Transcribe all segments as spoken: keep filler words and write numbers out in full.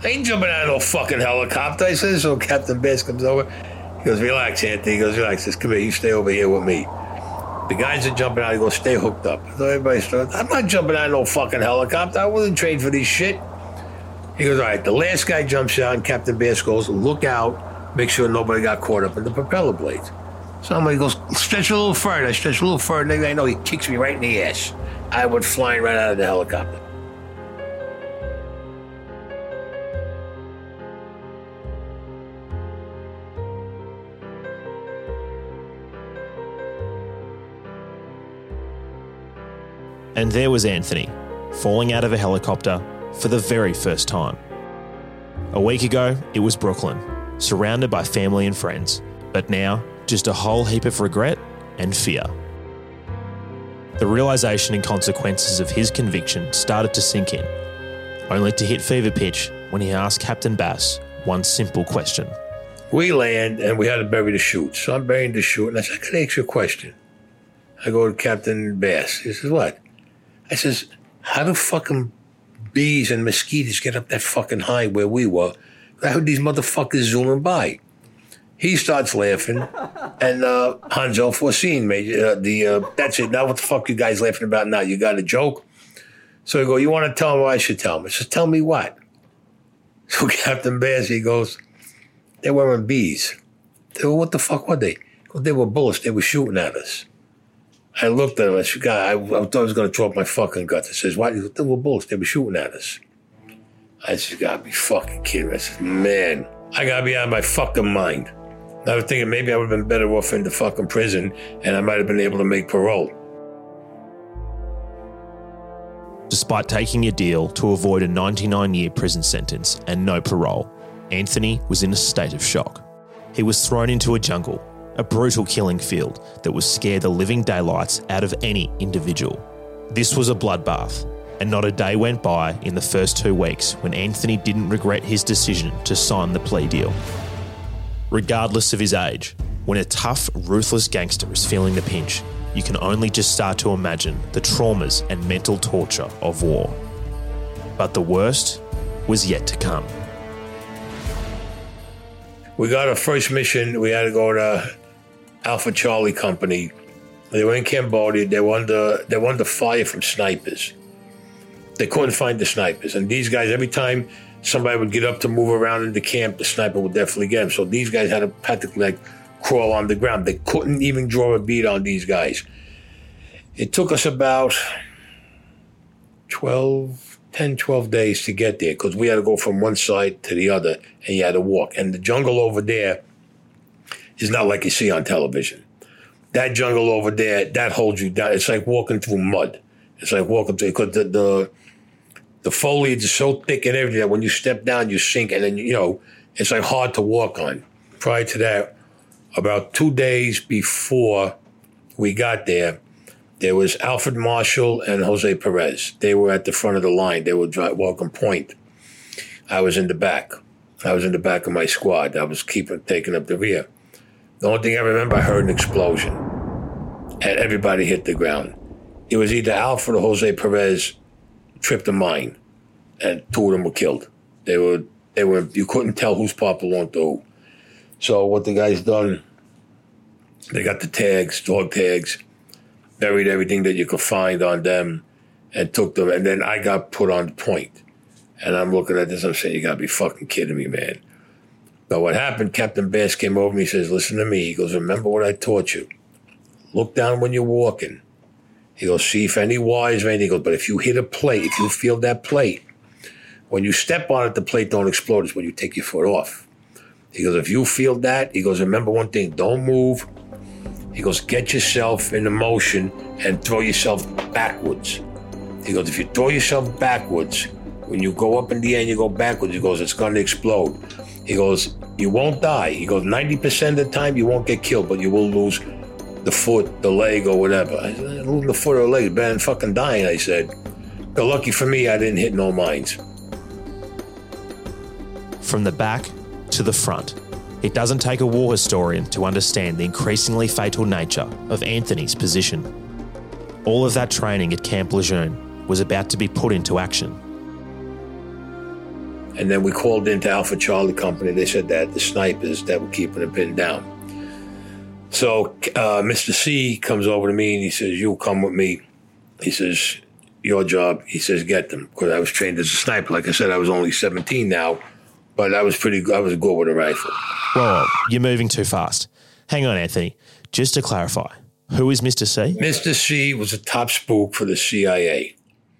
I ain't jumping out of no fucking helicopter. I said, so Captain Bass comes over. He goes, relax, Anthony. He goes, relax. He says, come here. You stay over here with me. The guys are jumping out. He goes, stay hooked up. So everybody starts, I'm not jumping out of no fucking helicopter. I wasn't trained for this shit. He goes, all right. The last guy jumps out, and Captain Bass goes, look out. Make sure nobody got caught up in the propeller blades. Somebody goes, stretch a little further. I stretch a little further. Next thing I know, he kicks me right in the ass. I went flying right out of the helicopter. And there was Anthony, falling out of a helicopter for the very first time. A week ago, it was Brooklyn, surrounded by family and friends, but now just a whole heap of regret and fear. The realisation and consequences of his conviction started to sink in, only to hit fever pitch when he asked Captain Bass one simple question. We land, and we had to bury the chute. So I'm burying the chute, and I said, can I ask you a question? I go to Captain Bass. He says, what? I says, how do fucking bees and mosquitoes get up that fucking high where we were? I heard these motherfuckers zooming by. He starts laughing, and uh, Hanzo foreseen me. Uh, the uh, that's it. Now what the fuck you guys laughing about now? You got a joke? So I go, you want to tell him what I should tell him? I said, tell me what? So Captain Bass, he goes, they weren't bees. They were, what the fuck were they? Well, they were bullets. They were shooting at us. I looked at him. I said, God, I, I thought I was going to throw up my fucking guts. I says, why? They were bullets. They were shooting at us. I said, you got to be fucking kidding me. I said, man, I got to be out of my fucking mind. I was thinking maybe I would have been better off in the fucking prison, and I might have been able to make parole. Despite taking a deal to avoid a ninety-nine year prison sentence and no parole, Anthony was in a state of shock. He was thrown into a jungle, a brutal killing field that would scare the living daylights out of any individual. This was a bloodbath, and not a day went by in the first two weeks when Anthony didn't regret his decision to sign the plea deal. Regardless of his age, when a tough, ruthless gangster is feeling the pinch, you can only just start to imagine the traumas and mental torture of war. But the worst was yet to come. We got our first mission. We had to go to Alpha Charlie Company. They were in Cambodia. They were under, they were under fire from snipers. They couldn't find the snipers. And these guys, every time somebody would get up to move around in the camp, the sniper would definitely get them. So these guys had to practically like crawl on the ground. They couldn't even draw a bead on these guys. It took us about twelve, ten, twelve days to get there because we had to go from one side to the other and you had to walk. And the jungle over there is not like you see on television. That jungle over there, that holds you down. It's like walking through mud. It's like walking through, because the, the the foliage is so thick and everything that when you step down, you sink, and then, you know, it's like hard to walk on. Prior to that, about two days before we got there, there was Alfred Marshall and Jose Perez. They were at the front of the line. They were walking point. I was in the back. I was in the back of my squad. I was keeping taking up the rear. The only thing I remember, I heard an explosion, and everybody hit the ground. It was either Alfred or Jose Perez tripped a mine, and two of them were killed. They were, they were. You couldn't tell whose part belonged to who. So what the guys done, they got the tags, dog tags, buried everything that you could find on them, and took them. And then I got put on point. And I'm looking at this, I'm saying, you gotta be fucking kidding me, man. But what happened, Captain Bass came over to me, he says, listen to me. He goes, remember what I taught you. Look down when you're walking. He goes, see if any wires or anything. He goes, but if you hit a plate, if you feel that plate, when you step on it, the plate don't explode. It's when you take your foot off. He goes, if you feel that, he goes, remember one thing, don't move. He goes, get yourself in motion and throw yourself backwards. He goes, if you throw yourself backwards, when you go up in the air and you go backwards, he goes, it's going to explode. He goes, you won't die. He goes, ninety percent of the time you won't get killed, but you will lose the foot, the leg, or whatever. I said, losing the foot or the leg is better than fucking dying, I said. But lucky for me, I didn't hit no mines. From the back to the front, it doesn't take a war historian to understand the increasingly fatal nature of Anthony's position. All of that training at Camp Lejeune was about to be put into action. And then we called into Alpha Charlie Company. They said that the snipers that were keeping him pinned down. So uh, Mister C comes over to me and he says, "You come with me." He says, "Your job." He says, "Get them." Because I was trained as a sniper. Like I said, I was only seventeen now, but I was pretty good. I was good with a rifle. Whoa, you're moving too fast. Hang on, Anthony. Just to clarify, who is Mister C? Mister C was a top spook for the C I A.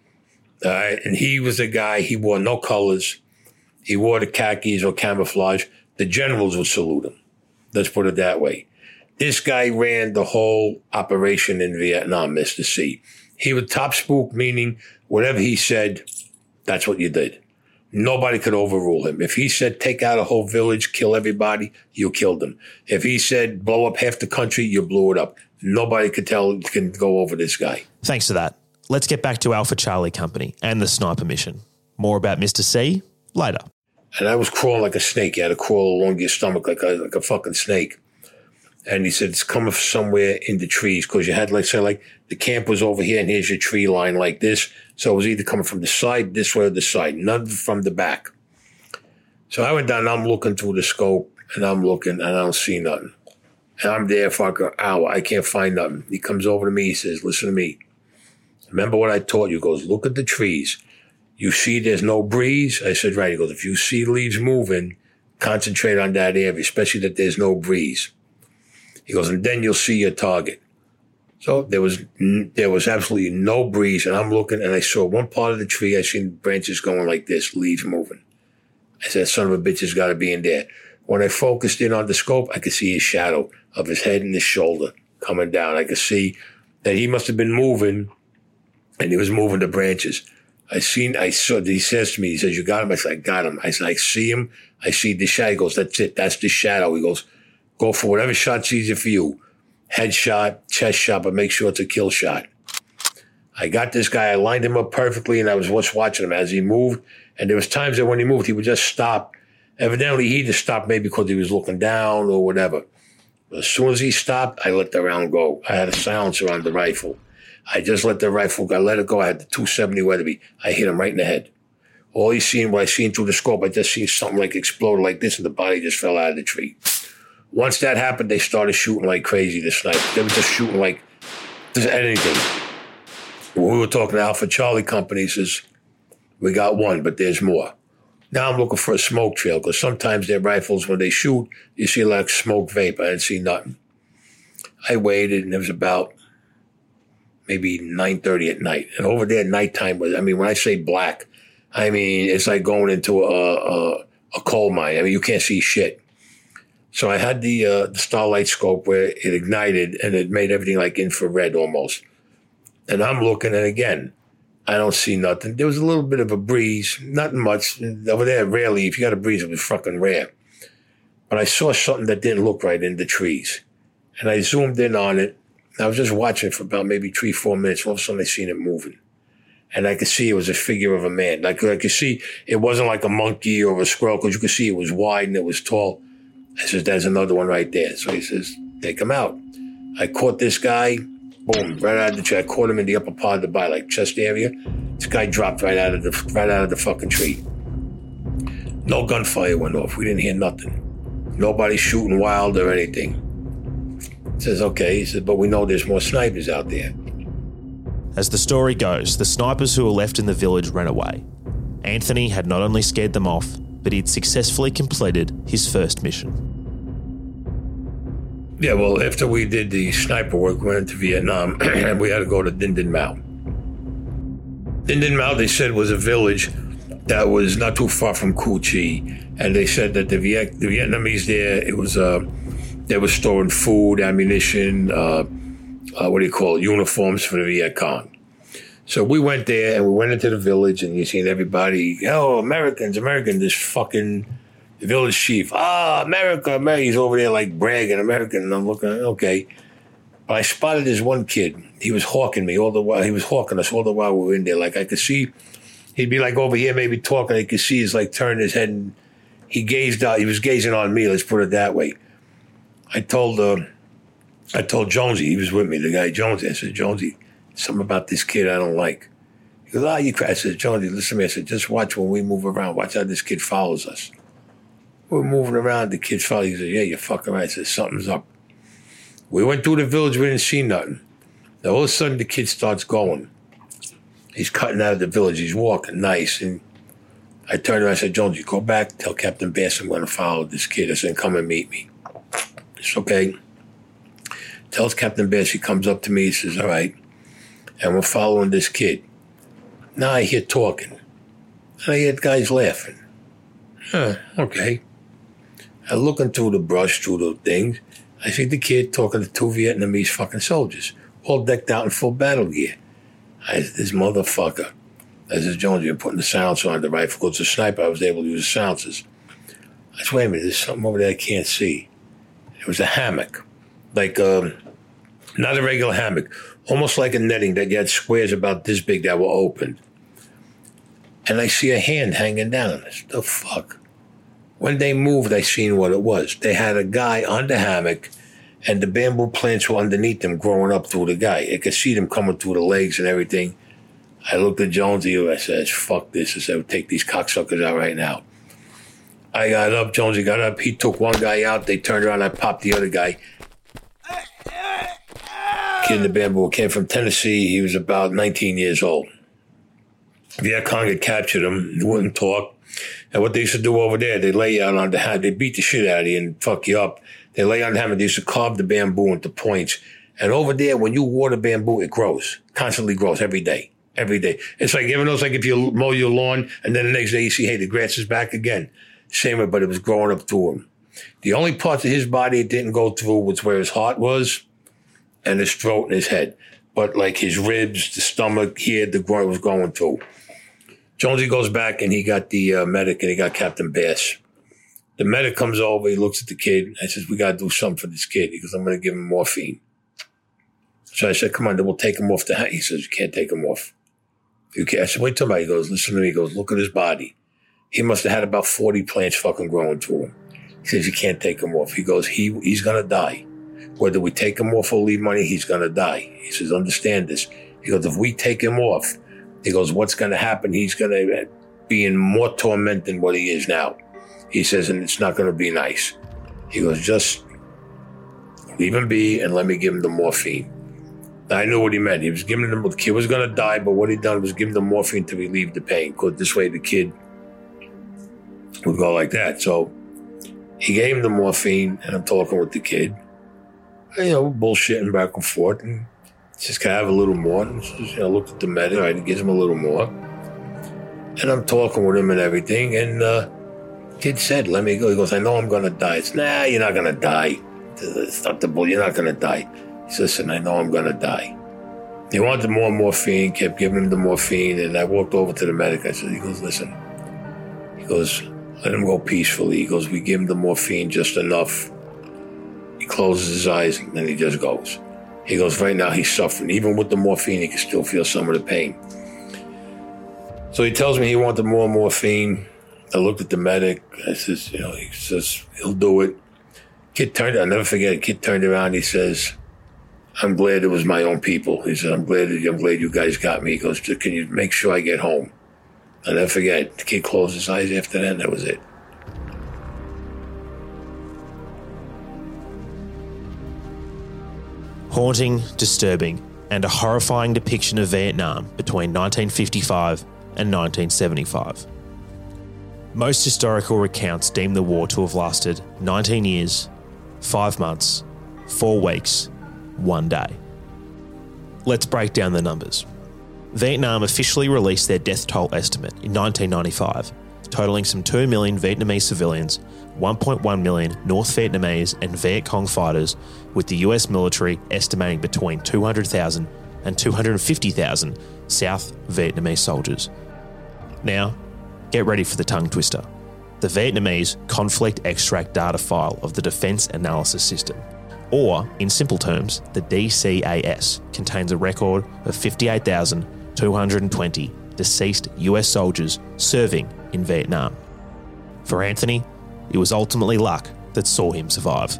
All right, and he was a guy, he wore no colors. He wore the khakis or camouflage. The generals would salute him. Let's put it that way. This guy ran the whole operation in Vietnam, Mister C. He was top spook, meaning whatever he said, that's what you did. Nobody could overrule him. If he said, take out a whole village, kill everybody, you killed him. If he said, blow up half the country, you blew it up. Nobody could tell, can go over this guy. Thanks for that. Let's get back to Alpha Charlie Company and the sniper mission. More about Mister C later. And I was crawling like a snake. You had to crawl along your stomach like a, like a fucking snake. And he said, it's coming from somewhere in the trees, because you had, like, say, like, the camp was over here, and here's your tree line like this. So it was either coming from the side, this way, or the side, none from the back. So I went down, and I'm looking through the scope, and I'm looking, and I don't see nothing. And I'm there for like an hour. I can't find nothing. He comes over to me. He says, listen to me. Remember what I taught you? He goes, look at the trees. You see there's no breeze? I said, right. He goes, if you see leaves moving, concentrate on that area, especially that there's no breeze. He goes, and then you'll see your target. So there was there was absolutely no breeze, and I'm looking, and I saw one part of the tree. I seen branches going like this, leaves moving. I said, son of a bitch has got to be in there. When I focused in on the scope, I could see his shadow of his head and his shoulder coming down. I could see that he must have been moving, and he was moving the branches. I seen, I saw, he says to me, he says, you got him? I said, I got him. I said, I see him. I see the shadow. He goes, that's it. That's the shadow. He goes, go for whatever shot's easier for you. Head shot, chest shot, but make sure it's a kill shot. I got this guy. I lined him up perfectly, and I was just watching him as he moved. And there was times that when he moved, he would just stop. Evidently, he just stopped maybe because he was looking down or whatever. But as soon as he stopped, I let the round go. I had a silencer on the rifle. I just let the rifle go. I let it go. I had the two seventy Weatherby. I hit him right in the head. All he seen, what I seen through the scope, I just seen something like explode like this, and the body just fell out of the tree. Once that happened, they started shooting like crazy, the snipers. They were just shooting like just anything. When we were talking to Alpha Charlie Company, he says, we got one, but there's more. Now I'm looking for a smoke trail, because sometimes their rifles, when they shoot, you see like smoke vapor. I didn't see nothing. I waited, and it was about maybe nine thirty at night. And over there, nighttime was, I mean, when I say black, I mean, it's like going into a, a, a coal mine. I mean, you can't see shit. So I had the, uh, the Starlight scope where it ignited, and it made everything like infrared almost. And I'm looking, and again, I don't see nothing. There was a little bit of a breeze, nothing much. Over there, rarely, if you got a breeze, it was fucking rare. But I saw something that didn't look right in the trees. And I zoomed in on it. I was just watching it for about maybe three, four minutes. All of a sudden, I seen it moving. And I could see it was a figure of a man. Like I could see it wasn't like a monkey or a squirrel, because you could see it was wide and it was tall. I says, there's another one right there. So he says, take him out. I caught this guy, boom, right out of the tree. I caught him in the upper part of the body, like chest area. This guy dropped right out of the right out of the fucking tree. No gunfire went off. We didn't hear nothing. Nobody shooting wild or anything. He says, okay. He says, but we know there's more snipers out there. As the story goes, the snipers who were left in the village ran away. Anthony had not only scared them off, but he'd successfully completed his first mission. Yeah, well, after we did the sniper work, we went into Vietnam, and we had to go to Dinh Dinh Mao. Dinh Dinh Mao, they said, was a village that was not too far from Cu Chi, and they said that the, Viet- the Vietnamese there, it was uh, they were storing food, ammunition, uh, uh, what do you call it, uniforms for the Viet Cong. So we went there, and we went into the village, and you seen everybody, oh, Americans, Americans, this fucking village chief, ah, America, America. He's over there like bragging, American, and I'm looking, okay. But I spotted this one kid. He was hawking me all the while. He was hawking us all the while we were in there. Like I could see, he'd be like over here maybe talking. I could see he's like turning his head, and he gazed out. He was gazing on me, let's put it that way. I told, uh, I told Jonesy, he was with me, the guy Jonesy. I said, Jonesy, something about this kid I don't like. He He goes, ah, you crazy. I said, Jonesy, listen to me. I said, just watch when we move around. Watch how this kid follows us. We're moving around, the kid's following. He said, yeah, you're fucking right. I said, something's up. We went through the village, we didn't see nothing. Now all of a sudden the kid starts going. He's cutting out of the village, he's walking nice. And I turned around, I said, Jonesy, go back, tell Captain Bass I'm going to follow this kid. I said, come and meet me. It's okay. Tells Captain Bass, he comes up to me, he says, all right. And we're following this kid. Now I hear talking. And I hear guys laughing. Huh, okay. I look into the brush, through the things. I see the kid talking to two Vietnamese fucking soldiers, all decked out in full battle gear. I said, this motherfucker. I said, Jones, you're putting the silencer on the rifle. Because the sniper, I was able to use the silencers. I said, wait a minute, there's something over there I can't see. It was a hammock. Like, um, not a regular hammock. Almost like a netting that you had squares about this big that were opened. And I see a hand hanging down. I said, the fuck? When they moved, I seen what it was. They had a guy on the hammock, and the bamboo plants were underneath them growing up through the guy. I could see them coming through the legs and everything. I looked at Jonesy, I said, fuck this. I said, take these cocksuckers out right now. I got up, Jonesy got up, he took one guy out, they turned around, I popped the other guy. Kid in the bamboo came from Tennessee, he was about nineteen years old. Viet Cong had captured him, he wouldn't talk. And what they used to do over there, they lay you out on the hammock, they beat the shit out of you and fuck you up. They lay on the hammock, they used to carve the bamboo into points. And over there, when you water bamboo, it grows, constantly grows every day, every day. It's like, you ever know, it's like if you mow your lawn and then the next day you see, hey, the grass is back again. Same way, but it was growing up through him. The only parts of his body it didn't go through was where his heart was and his throat and his head. But like his ribs, the stomach, here, the groin was going through. Jonesy goes back and he got the uh, medic and he got Captain Bass. The medic comes over, he looks at the kid. I says, we got to do something for this kid. He goes, I'm going to give him morphine. So I said, come on, then we'll take him off the hat. He says, you can't take him off. You can't. I said, wait till me. He goes, listen to me. He goes, look at his body. He must have had about forty plants fucking growing to him. He says, you can't take him off. He goes, he he's going to die. Whether we take him off or leave money, he's going to die. He says, understand this. He goes, if we take him off, he goes, what's going to happen? He's going to be in more torment than what he is now. He says, and it's not going to be nice. He goes, just leave him be and let me give him the morphine. I knew what he meant. He was giving him, the kid was going to die, but what he done was give him the morphine to relieve the pain. Because this way the kid would go like that. So he gave him the morphine, and I'm talking with the kid. You know, bullshitting back and forth. And just can I have a little more? And just, you know, looked at the medic. All right, he gives him a little more. And I'm talking with him and everything. And uh, kid said, let me go. He goes, I know I'm going to die. It's, nah, you're not going to die. It's not the bull. You're not going to die. He says, listen, I know I'm going to die. He wanted more morphine, kept giving him the morphine. And I walked over to the medic. I said, he goes, listen. He goes, let him go peacefully. He goes, we give him the morphine just enough. He closes his eyes and then he just goes. He goes, right now he's suffering. Even with the morphine, he can still feel some of the pain. So he tells me he wanted more morphine. I looked at the medic. I says, you know, he says, he'll do it. Kid turned, I'll never forget it. Kid turned around. He says, I'm glad it was my own people. He said, I'm glad, I'm glad you guys got me. He goes, can you make sure I get home? I'll never forget. The kid closed his eyes after that, and that was it. Haunting, disturbing, and a horrifying depiction of Vietnam between nineteen fifty-five and nineteen seventy-five. Most historical accounts deem the war to have lasted nineteen years, five months, four weeks, one day. Let's break down the numbers. Vietnam officially released their death toll estimate in nineteen ninety-five, totaling some two million Vietnamese civilians, one point one million North Vietnamese and Viet Cong fighters, with the U S military estimating between two hundred thousand and two hundred fifty thousand South Vietnamese soldiers. Now, get ready for the tongue twister. The Vietnamese Conflict Extract Data File of the Defence Analysis System, or in simple terms, the D C A S, contains a record of fifty-eight thousand two hundred twenty deceased U S soldiers serving in Vietnam. For Anthony, it was ultimately luck that saw him survive.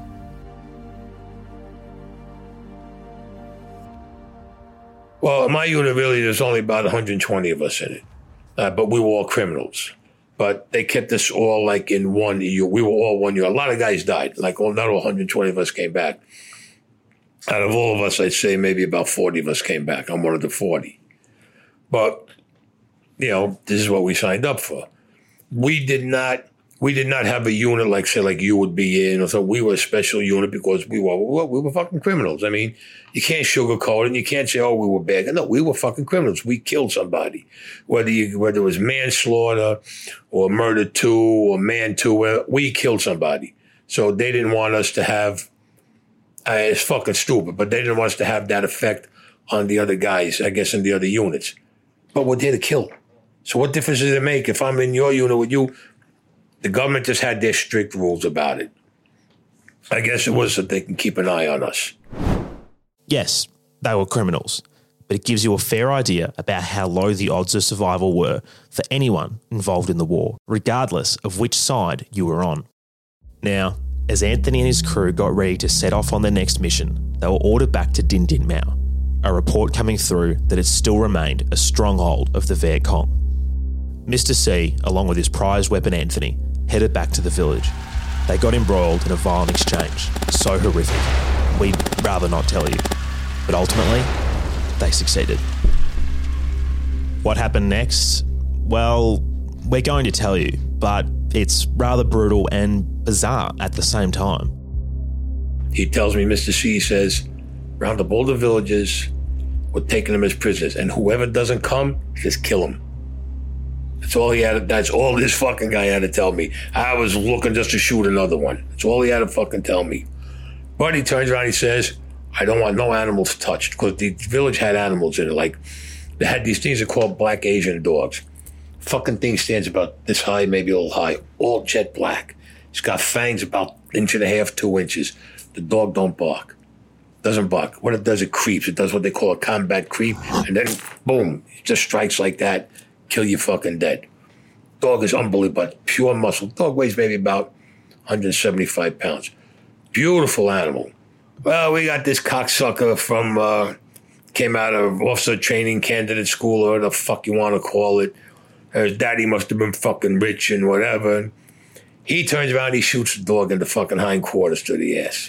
Well, my unit really, there's only about one hundred twenty of us in it. Uh, but we were all criminals. But they kept us all like in one year. We were all one year. A lot of guys died. Like all, not all one hundred twenty of us came back. Out of all of us, I'd say maybe about forty of us came back. I'm one of the forty. But, you know, this is what we signed up for. We did not... We did not have a unit like, say, like you would be in. So we were a special unit because we were we were fucking criminals. I mean, you can't sugarcoat it and you can't say, oh, we were bad. No, we were fucking criminals. We killed somebody. Whether you, whether it was manslaughter or murder two or man two, we killed somebody. So they didn't want us to have, uh, it's fucking stupid, but they didn't want us to have that effect on the other guys, I guess, in the other units. But we're there to kill. So what difference does it make if I'm in your unit with you? The government just had their strict rules about it. I guess it was so they can keep an eye on us. Yes, they were criminals, but it gives you a fair idea about how low the odds of survival were for anyone involved in the war, regardless of which side you were on. Now, as Anthony and his crew got ready to set off on their next mission, they were ordered back to Din Din Mao, a report coming through that it still remained a stronghold of the Viet Cong. Mister C, along with his prized weapon Anthony, headed back to the village. They got embroiled in a violent exchange, so horrific, we'd rather not tell you. But ultimately, they succeeded. What happened next? Well, we're going to tell you, but it's rather brutal and bizarre at the same time. He tells me, Mister C says, round up all the villages, we're taking them as prisoners, and whoever doesn't come, just kill him. That's all he had. That's all this fucking guy had to tell me. I was looking just to shoot another one. That's all he had to fucking tell me. But he turns around, he says, I don't want no animals touched, because the village had animals in it. Like, they had these things that are called black Asian dogs. Fucking thing stands about this high, maybe a little high, all jet black. It's got fangs about an inch and a half, two inches. The dog don't bark. Doesn't bark. What it does, it creeps. It does what they call a combat creep, and then boom, it just strikes like that. Kill you fucking dead. Dog is unbelievable, pure muscle. Dog weighs maybe about one hundred seventy-five pounds. Beautiful animal. Well, we got this cocksucker from, uh, came out of officer training candidate school, or whatever the fuck you want to call it. His daddy must have been fucking rich and whatever. He turns around, he shoots the dog in the fucking hindquarters to the ass.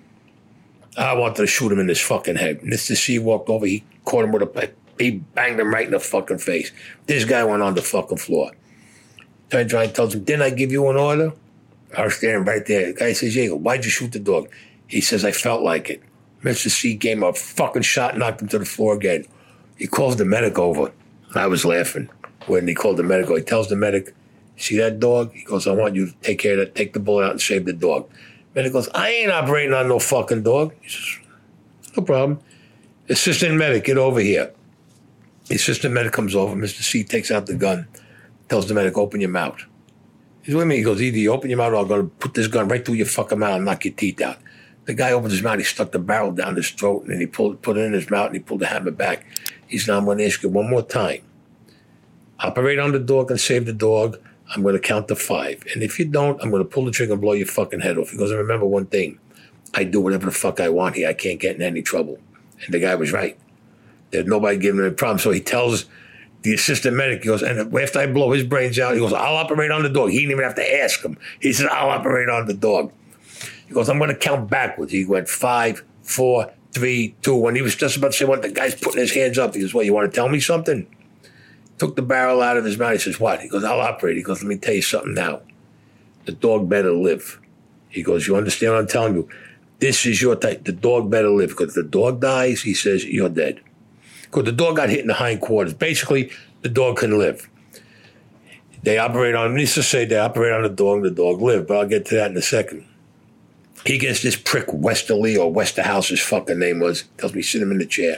I wanted to shoot him in his fucking head. Mister C walked over, he caught him with a... He banged him right in the fucking face. This guy went on the fucking floor. Turns around and tells him, didn't I give you an order? I was standing right there. The guy says, yeah, why'd you shoot the dog? He says, I felt like it. Mister C gave him a fucking shot, knocked him to the floor again. He calls the medic over. I was laughing when he called the medic. He tells the medic, see that dog? He goes, I want you to take care of that. Take the bullet out and save the dog. Medic goes, I ain't operating on no fucking dog. He says, no problem. Assistant medic, get over here. The assistant medic comes over. Mister C takes out the gun, tells the medic, open your mouth. He's with me. He goes, either you open your mouth or I'm going to put this gun right through your fucking mouth and knock your teeth out. The guy opens his mouth. He stuck the barrel down his throat, and then he pulled, put it in his mouth, and he pulled the hammer back. He said, now I'm going to ask you one more time. Operate on the dog and save the dog. I'm going to count to five. And if you don't, I'm going to pull the trigger and blow your fucking head off. He goes, and remember one thing. I do whatever the fuck I want here. I can't get in any trouble. And the guy was right. There's nobody giving him a problem. So he tells the assistant medic, he goes, and after I blow his brains out, he goes, I'll operate on the dog. He didn't even have to ask him. He said, I'll operate on the dog. He goes, I'm going to count backwards. He went five, four, three, two. When he was just about to say what, the guy's putting his hands up. He goes, what, you want to tell me something? Took the barrel out of his mouth. He says, what? He goes, I'll operate. He goes, let me tell you something now. The dog better live. He goes, you understand what I'm telling you? This is your type. The dog better live. Because if the dog dies, he says, you're dead. Because the dog got hit in the hindquarters. Basically, the dog couldn't live. They operate on, needs to say they operate on the dog, the dog lived, but I'll get to that in a second. He gets this prick Westerly, or Westerhouse, his fucking name was, tells me, sit him in the chair.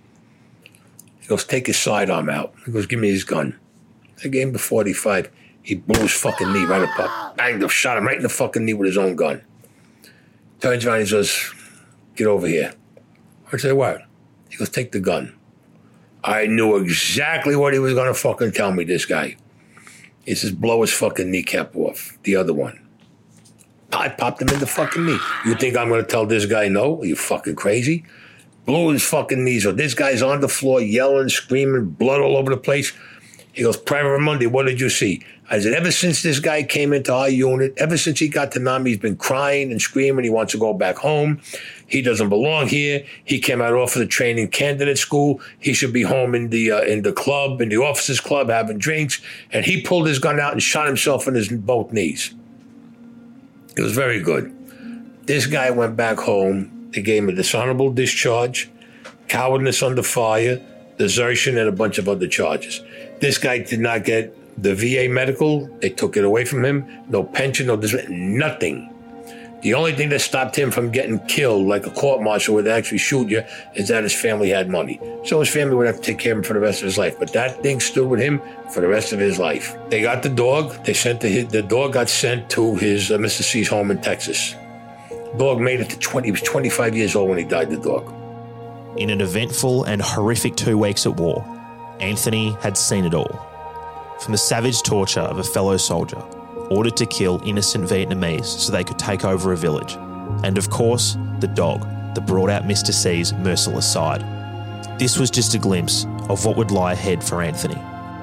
He goes, take his sidearm out. He goes, give me his gun. I gave him the forty-five. He blew his fucking knee right up. Banged him, shot him right in the fucking knee with his own gun. Turns around, he says, get over here. I say, what? He goes, take the gun. I knew exactly what he was going to fucking tell me, this guy. He says, blow his fucking kneecap off, the other one. I popped him in the fucking knee. You think I'm going to tell this guy no? Are you fucking crazy? blew his fucking knees off. This guy's on the floor yelling, screaming, blood all over the place. He goes, Private Raimondi, what did you see? I said, ever since this guy came into our unit, ever since he got to Nami, he's been crying and screaming. He wants to go back home. He doesn't belong here. He came out off of the training candidate school. He should be home in the uh, in the club, in the officers' club, having drinks. And he pulled his gun out and shot himself in his both knees. It was very good. This guy went back home. They gave him a dishonorable discharge, cowardness under fire, desertion, and a bunch of other charges. This guy did not get the V A medical. They took it away from him. No pension, no dis- nothing. The only thing that stopped him from getting killed, like a court-martial where they actually shoot you, is that his family had money. So his family would have to take care of him for the rest of his life. But that thing stood with him for the rest of his life. They got the dog. They sent the, the dog got sent to his uh, Mister C's home in Texas. The dog made it to twenty. He was twenty-five years old when he died, the dog. In an eventful and horrific two weeks at war, Anthony had seen it all. From the savage torture of a fellow soldier, ordered to kill innocent Vietnamese so they could take over a village, and of course, the dog that brought out Mister C's merciless side. This was just a glimpse of what would lie ahead for Anthony.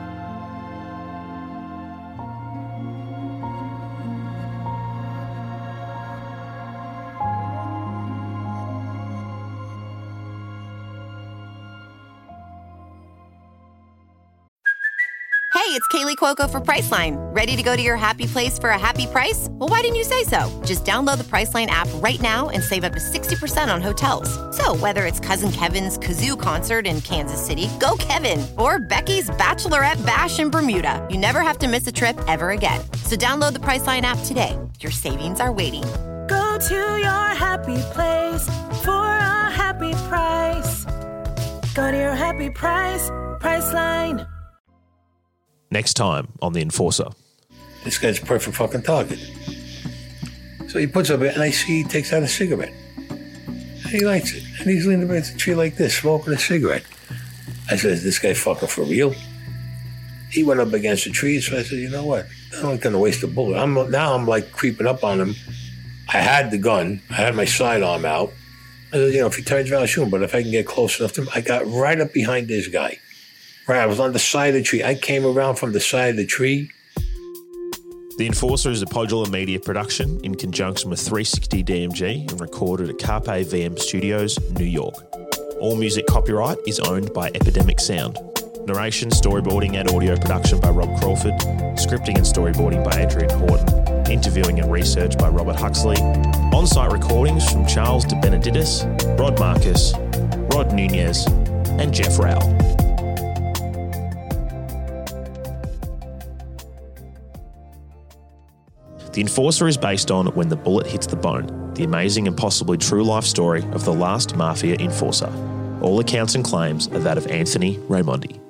Hey, it's Kaylee Cuoco for Priceline. Ready to go to your happy place for a happy price? Well, why didn't you say so? Just download the Priceline app right now and save up to sixty percent on hotels. So whether it's Cousin Kevin's Kazoo Concert in Kansas City, go Kevin, or Becky's Bachelorette Bash in Bermuda, you never have to miss a trip ever again. So download the Priceline app today. Your savings are waiting. Go to your happy place for a happy price. Go to your happy price, Priceline. Next time on The Enforcer. This guy's a perfect fucking target. So he puts up it, and I see he takes out a cigarette. And he lights it. And he's leaning against a tree like this, smoking a cigarette. I said, is this guy fucking for real? He went up against the tree, so I said, you know what? I'm not going to waste a bullet. I'm Now I'm like creeping up on him. I had the gun. I had my sidearm out. I said, you know, if he turns around, I'll shoot him. But if I can get close enough to him, I got right up behind this guy. Right, I was on the side of the tree. I came around from the side of the tree. The Enforcer is a Podular Media production in conjunction with three sixty D M G and recorded at Carpe V M Studios, New York. All music copyright is owned by Epidemic Sound. Narration, storyboarding and audio production by Rob Crawford. Scripting and storyboarding by Adrian Horton. Interviewing and research by Robert Huxley. On-site recordings from Charles De Benedictis, Rod Marcus, Rod Nunez and Jeff Rowell. The Enforcer is based on When the Bullet Hits the Bone, the amazing and possibly true life story of the last Mafia enforcer. All accounts and claims are that of Anthony Raimondi.